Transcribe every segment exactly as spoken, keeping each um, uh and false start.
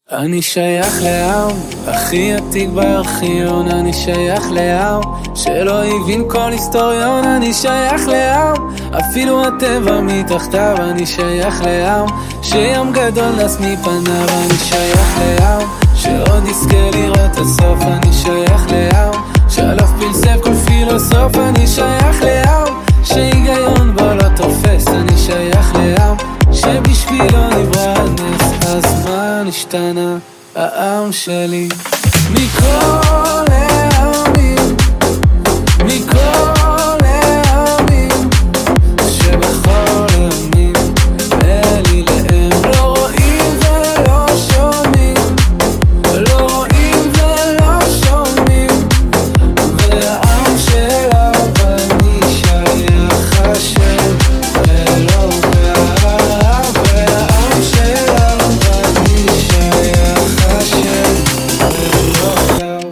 אני שייך לעם, הכי עתיק בארכיון. אני שייך לעם, שלא הבין כל היסטוריון. אני שייך לעם, אפילו הטבע מתחתיו. אני שייך לעם, שים גדול נס מפניו. אני שייך לעם, שעוד יזכה לראות הסוף. אני שייך לעם, שלף פלסף כל פילוסוף. אני שייך לעם, שהיגיון בו לא תופס. אני שייך לעם, שבשבילו נברא הנס. אז מה נשתנה העם שלי מכל העמים, מכל העמים שבכל העמים אלי להם לא רואים ולא שומעים, לא רואים ולא שומעים. והעם שלה ואני שייך השם אלוהיו. והעם שלה ואני שייך השם אלוהיו.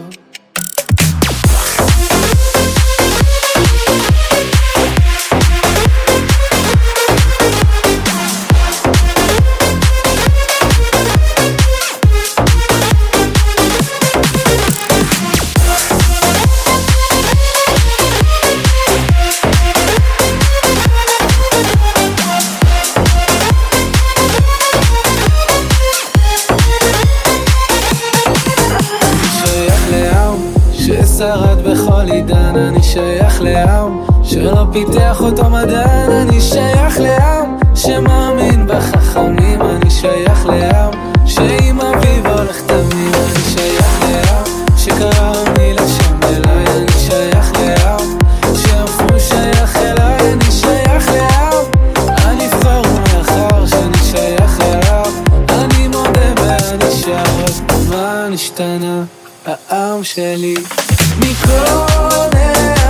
ששרד בכל עידן. אני שייך לעם, שלא פיתח אותו מדען. אני שייך לעם, שמאמין בחכמים. אני שייך לעם, שעם אביב הולך תמים. אני שייך לעם, שקרא אותי לשם אליי. אני שייך לעם, שאף הוא שייך אליי. אני שייך לעם, הנבחר ומאחר שאני שייך לעם. אני מודה ואני שר, מה נשתנה העם שלי מכל העם.